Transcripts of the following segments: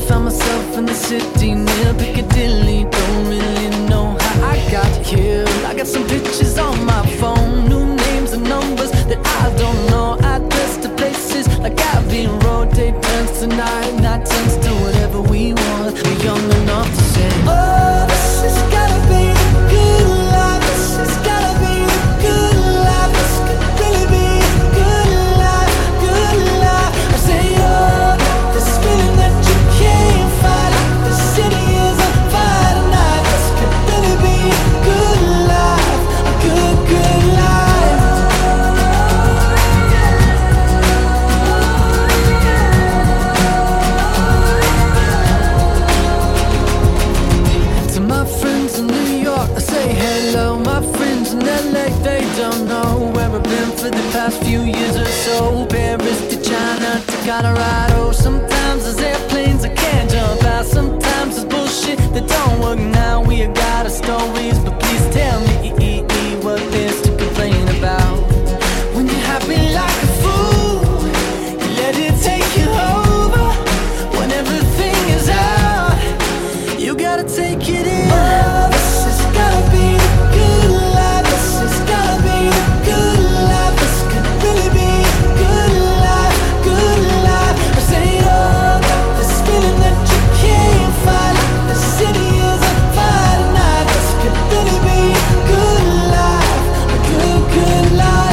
found myself in the city near Piccadilly. Don't really know how I got here. I got some pictures on my phone, new names and numbers that I don't know. Address to places like Abbey Road. Day turns to night, night turns to whatever we want. We're young enough to say, oh, this has gotta be the good life. This has gotta be the good life. This could really be the good life, good life. I say, oh, this feeling that you can't fight. The city is on fire tonight. This could really be a good life, a good, good life. To my friends in New York, I say hello. My friends in LA, they don't know where I've been for the past few years or so. Paris to China to Colorado. Sometimes there's airplanes I can't jump out. Sometimes there's bullshit that don't work now. We got our stories, but please tell me what there's to complain about. When you're happy like a fool, you let it take you over. When everything is out, you gotta take it in. Oh, this has gotta be the good life. This has gotta be the good life. This could really be the good life, good life. I say, oh, got this feeling that you can't fight. The city is on fire tonight. This could really be a good life, a good, good life.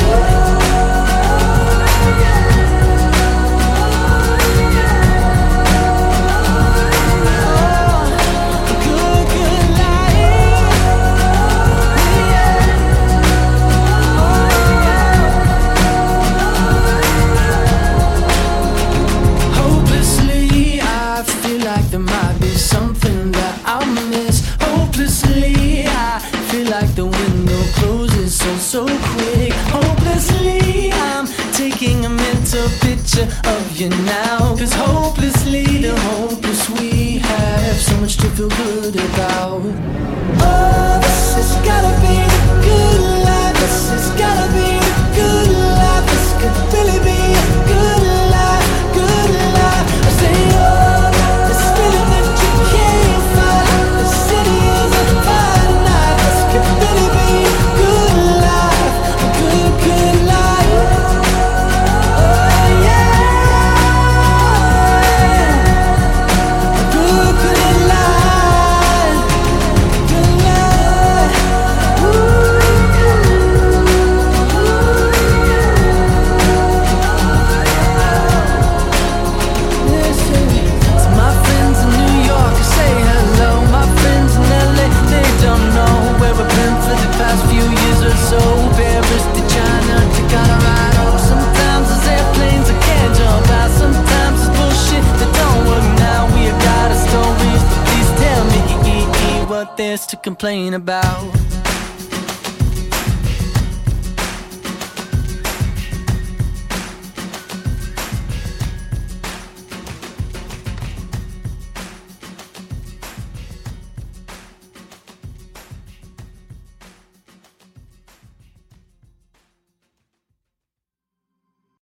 Hopelessly, I feel like there might be something that I'll miss. Hopelessly, I feel like the window closes so quick. Hopelessly, I'm taking a mental picture of you now. 'Cause hopelessly, the hopeless we have so much to feel good about. Oh, this has gotta be the good life. This has gotta be the good life. This could really be a good life, good life. I say, oh, got this feeling that you can't fight. The city is on fire tonight. This could really be a good life, a good, good life. Oh yeah, a good, good life, good life. Listen to my friends in New York, I say hello. My friends in LA, they don't know where I've been for the past few years or so. Paris to China to Colorado. Sometimes there's airplanes I can't jump out. Sometimes it's bullshit that don't work now. We got our stories, but please tell me what there's to complain about.